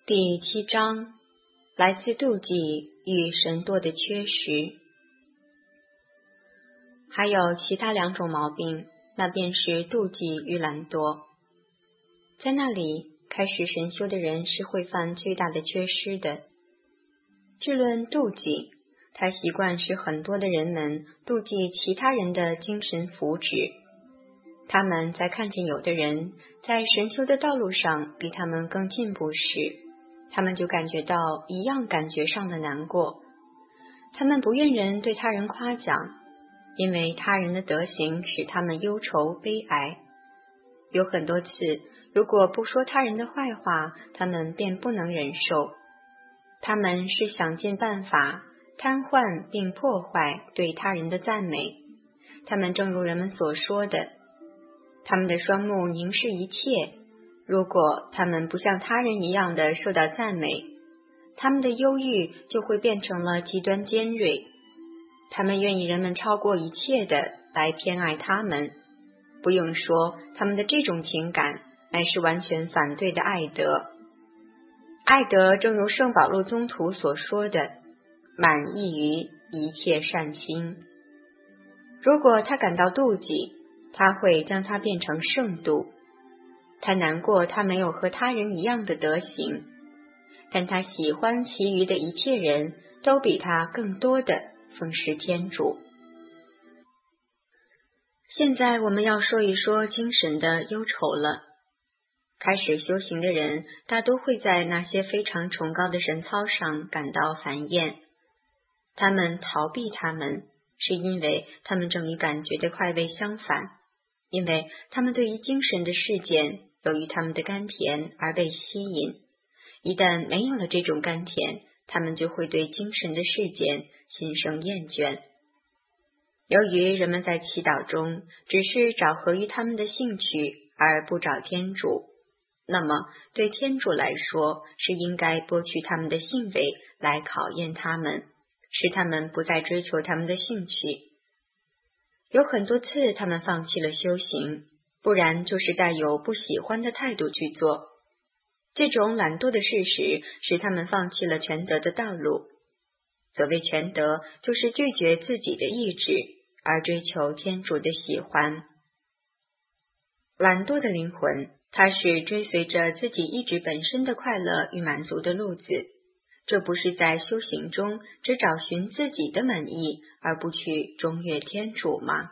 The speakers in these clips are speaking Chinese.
第7章，来自妒忌与神惰的缺失。还有其他2种毛病，那便是妒忌与懒惰。在那里，开始神修的人是会犯最大的缺失的。至论妒忌，他习惯使很多的人们妒忌其他人的精神福祉。他们在看见有的人在神修的道路上比他们更进步时，他们就感觉到一样感觉上的难过。他们不愿人对他人夸奖，因为他人的德行使他们忧愁悲哀。有很多次，如果不说他人的坏话，他们便不能忍受。他们是想尽办法瘫痪并破坏对他人的赞美。他们正如人们所说的，他们的双目凝视一切。如果他们不像他人一样的受到赞美，他们的忧郁就会变成了极端尖锐。他们愿意人们超过一切的来偏爱他们。不用说，他们的这种情感乃是完全反对的爱德。爱德正如圣保禄宗徒所说的，满意于一切善心。如果他感到妒忌，他会将它变成圣妒。他难过他没有和他人一样的德行，但他喜欢其余的一切人都比他更多的奉事天主。现在我们要说一说精神的忧愁了。开始修行的人大都会在那些非常崇高的神操上感到烦厌。他们逃避他们，是因为他们正与感觉的快慰相反，因为他们对于精神的事件由于他们的甘甜而被吸引。一旦没有了这种甘甜，他们就会对精神的事件心生厌倦。由于人们在祈祷中只是找合于他们的兴趣而不找天主，那么对天主来说是应该剥去他们的性味来考验他们，使他们不再追求他们的兴趣。有很多次他们放弃了修行，不然就是带有不喜欢的态度去做。这种懒惰的事实使他们放弃了全德的道路。所谓全德，就是拒绝自己的意志，而追求天主的喜欢。懒惰的灵魂，它是追随着自己意志本身的快乐与满足的路子。这不是在修行中只找寻自己的满意，而不去中悦天主吗？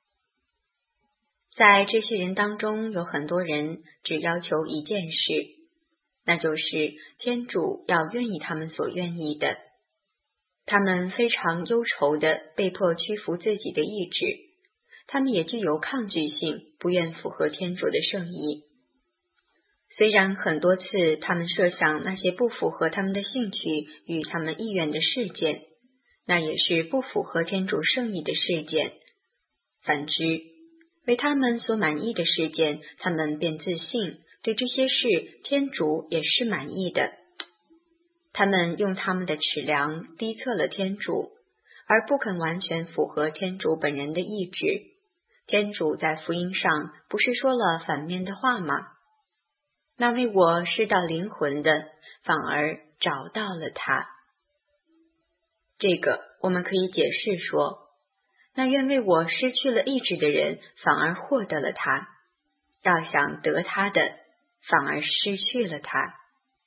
在这些人当中，有很多人只要求一件事，那就是天主要愿意他们所愿意的。他们非常忧愁地被迫屈服自己的意志，他们也具有抗拒性，不愿符合天主的圣意。虽然很多次他们设想那些不符合他们的兴趣与他们意愿的事件，那也是不符合天主圣意的事件。反之，为他们所满意的事件，他们便自信，对这些事天主也是满意的。他们用他们的尺量低测了天主，而不肯完全符合天主本人的意志。天主在福音上不是说了反面的话吗？那为我失到灵魂的，反而找到了他。这个我们可以解释说，那愿为我失去了意志的人，反而获得了他；要想得他的，反而失去了他。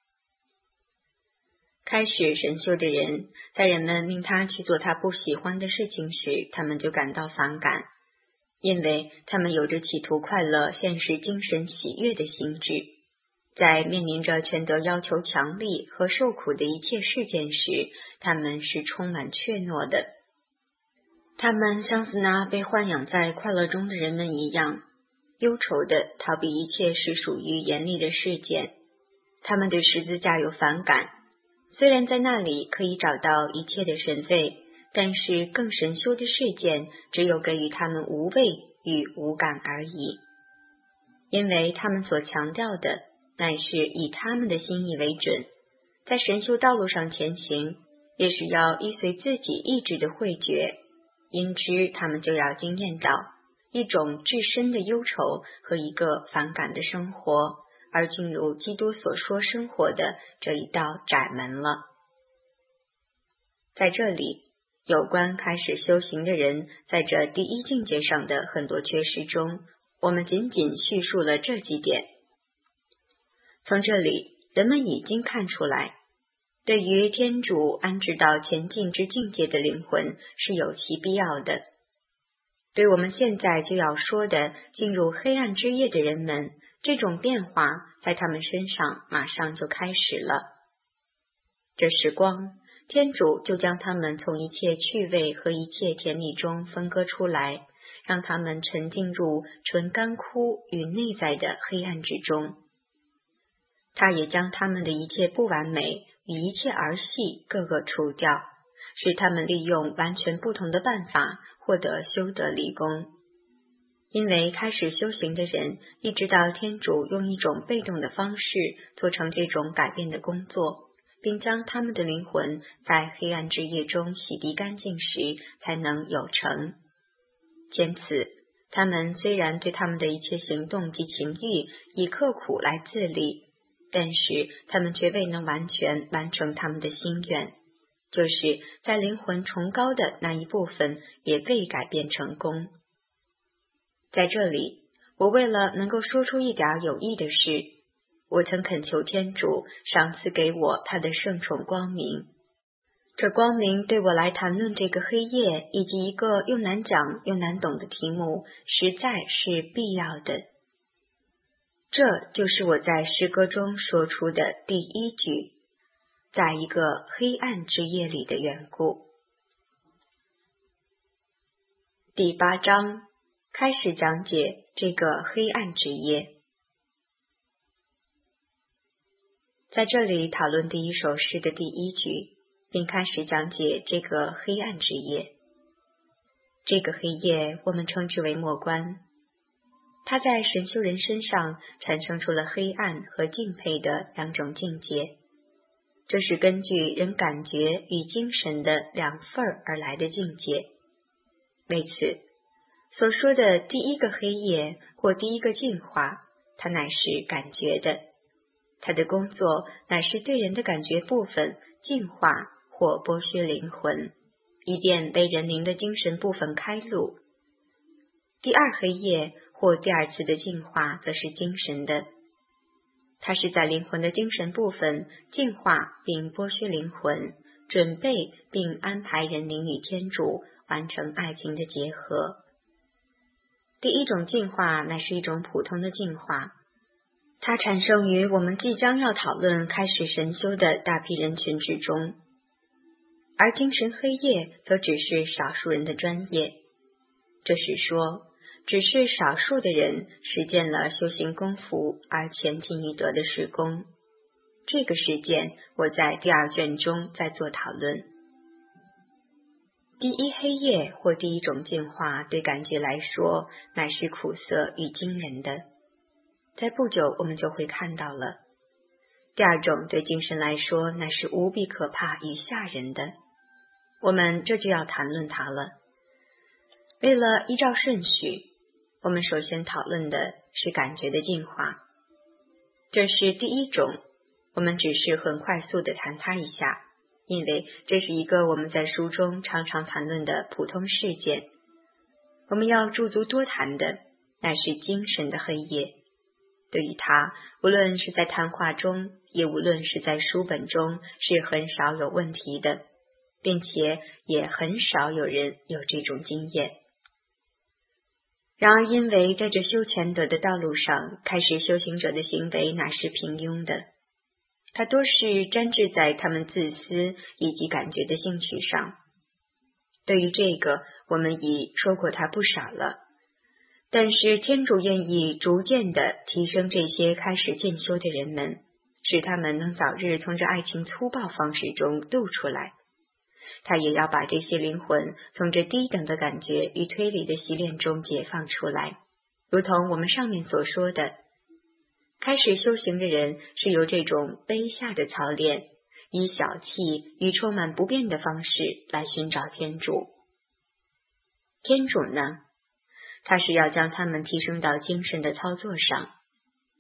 开始神修的人，在人们命他去做他不喜欢的事情时，他们就感到反感，因为他们有着企图快乐、现实精神喜悦的心智。在面临着全德要求强力和受苦的一切事件时，他们是充满怯懦的。他们像是那被豢养在快乐中的人们一样，忧愁地逃避一切是属于严厉的事件。他们对十字架有反感，虽然在那里可以找到一切的神慰，但是更神修的事件只有给予他们无畏与无感而已。因为他们所强调的乃是以他们的心意为准，在神修道路上前行，也是要依随自己意志的慧觉，因之他们就要经验到一种至深的忧愁和一个反感的生活， 而进入基督所说生活的这一道窄门了。在这里，有关开始修行的人在这第一境界上的很多缺失中，我们仅仅叙述了这几点。从这里，人们已经看出来，对于天主安置到前进之境界的灵魂是有其必要的。对我们现在就要说的进入黑暗之夜的人们，这种变化在他们身上马上就开始了。这时光，天主就将他们从一切趣味和一切甜蜜中分割出来，让他们沉浸入纯干枯与内在的黑暗之中。他也将他们的一切不完美与一切儿戏各个除掉，使他们利用完全不同的办法获得修德立功。因为开始修行的人一直到天主用一种被动的方式做成这种改变的工作，并将他们的灵魂在黑暗之夜中洗涤干净时才能有成。坚此，他们虽然对他们的一切行动及情欲以刻苦来自立，但是他们却未能完全完成他们的心愿，就是在灵魂崇高的那一部分也未改变成功。在这里，我为了能够说出一点有益的事，我曾恳求天主赏赐给我他的圣宠光明。这光明对我来谈论这个黑夜以及一个又难讲又难懂的题目，实在是必要的。这就是我在诗歌中说出的第一句，在一个黑暗之夜里的缘故。第8章开始讲解这个黑暗之夜。在这里讨论第一首诗的第一句，并开始讲解这个黑暗之夜。这个黑夜我们称之为末观，它在神修人身上产生出了黑暗和敬佩的两种境界，这是根据人感觉与精神的两份而来的境界。为此，所说的第一个黑夜或第一个净化，它乃是感觉的，它的工作乃是对人的感觉部分净化或剥削灵魂，以便为人灵的精神部分开路。第二黑夜或第二次的净化则是精神的，它是在灵魂的精神部分净化并剥削灵魂，准备并安排人灵与天主完成爱情的结合。第一种净化乃是一种普通的净化，它产生于我们即将要讨论开始神修的大批人群之中，而精神黑夜则只是少数人的专业。这是说，只是少数的人实践了修行功夫而前进于德的事工。这个事件我在第2卷中在做讨论。第一黑夜或第一种净化对感觉来说乃是苦涩与惊人的，在不久我们就会看到了。第二种对精神来说乃是无比可怕与吓人的，我们这就要谈论它了。为了依照顺序，我们首先讨论的是感觉的净化。这是第一种，我们只是很快速地谈它一下，因为这是一个我们在书中常常谈论的普通事件。我们要驻足多谈的乃是精神的黑夜。对于它，无论是在谈话中，也无论是在书本中，是很少有问题的，并且也很少有人有这种经验。然而因为在这修全德的道路上，开始修行者的行为乃是平庸的，它多是沾滞在他们自私以及感觉的兴趣上。对于这个，我们已说过它不少了。但是天主愿意逐渐地提升这些开始渐修的人们，使他们能早日从这爱情粗暴方式中渡出来。他也要把这些灵魂从这低等的感觉与推理的习练中解放出来，如同我们上面所说的，开始修行的人是由这种卑下的操练，以小气与充满不便的方式来寻找天主。天主呢？他是要将他们提升到精神的操作上。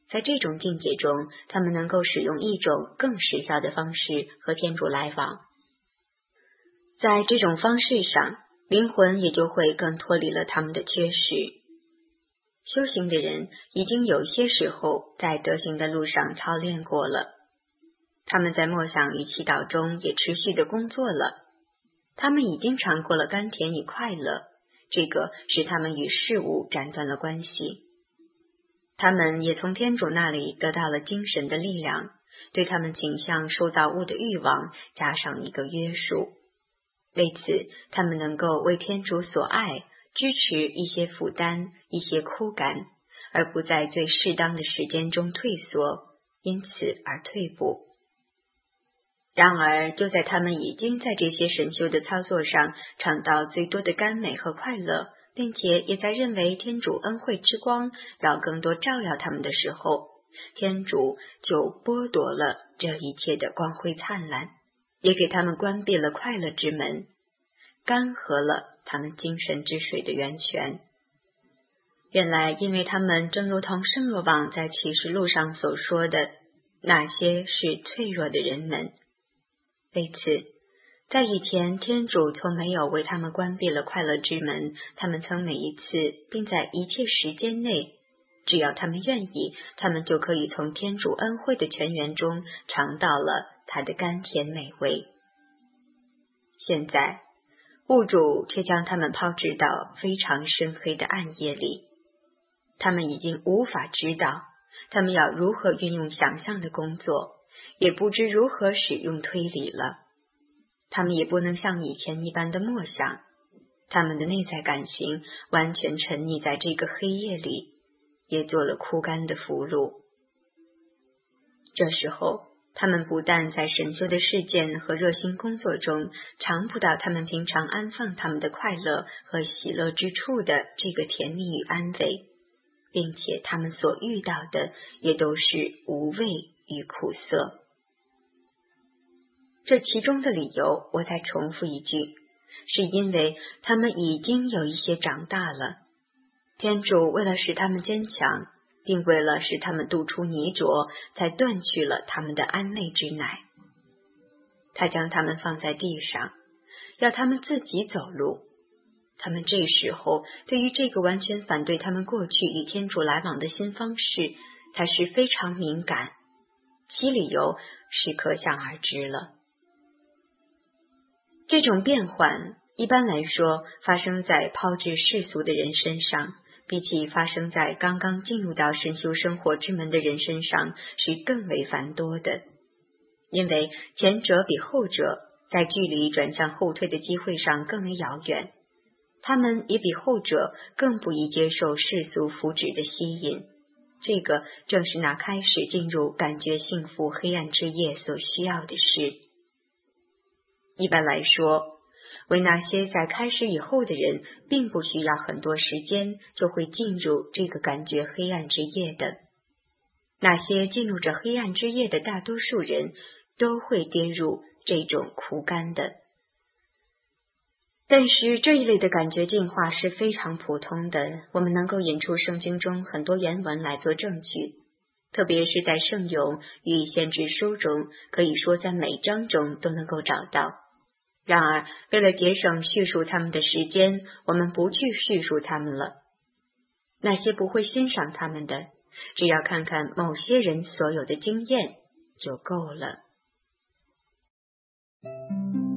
在这种境界中，他们能够使用一种更实效的方式和天主来往。在这种方式上，灵魂也就会更脱离了他们的缺失。修行的人已经有些时候在德行的路上操练过了，他们在默想与祈祷中也持续的工作了，他们已经尝过了甘甜与快乐，这个使他们与事物斩断了关系。他们也从天主那里得到了精神的力量，对他们倾向受造物的欲望加上一个约束。为此，他们能够为天主所爱，支持一些负担，一些枯干，而不在最适当的时间中退缩，因此而退步。然而，就在他们已经在这些神修的操作上尝到最多的甘美和快乐，并且也在认为天主恩惠之光要更多照耀他们的时候，天主就剥夺了这一切的光辉灿烂，也给他们关闭了快乐之门，干涸了他们精神之水的源泉。原来，因为他们正如同圣若望在启示录上所说的，那些是脆弱的人们。为此，在以前，天主从没有为他们关闭了快乐之门，他们曾每一次，并在一切时间内，只要他们愿意，他们就可以从天主恩惠的泉源中尝到了它的甘甜美味。现在，物主却将他们抛掷到非常深黑的暗夜里，他们已经无法知道他们要如何运用想象的工作，也不知如何使用推理了。他们也不能像以前一般的默想，他们的内在感情完全沉溺在这个黑夜里，也做了枯干的俘虏。这时候，他们不但在神修的事件和热心工作中尝不到他们平常安放他们的快乐和喜乐之处的这个甜蜜与安慰，并且他们所遇到的也都是无味与苦涩。这其中的理由，我再重复一句，是因为他们已经有一些长大了。天主为了使他们坚强，并为了使他们渡出泥浊，才断去了他们的安内之奶。他将他们放在地上，要他们自己走路。他们这时候对于这个完全反对他们过去与天主来往的新方式，才是非常敏感，其理由是可想而知了。这种变换一般来说发生在抛掷世俗的人身上，比起发生在刚刚进入到神修生活之门的人身上是更为繁多的，因为前者比后者在距离转向后退的机会上更为遥远，他们也比后者更不易接受世俗福祉的吸引。这个正是那开始进入感觉幸福黑暗之夜所需要的事。一般来说，为那些在开始以后的人，并不需要很多时间就会进入这个感觉黑暗之夜的。那些进入这黑暗之夜的大多数人，都会跌入这种枯干的。但是这一类的感觉进化是非常普通的，我们能够引出圣经中很多原文来做证据，特别是在圣咏与先知书中，可以说在每章中都能够找到。然而，为了节省叙述他们的时间，我们不去叙述他们了。那些不会欣赏他们的，只要看看某些人所有的经验就够了。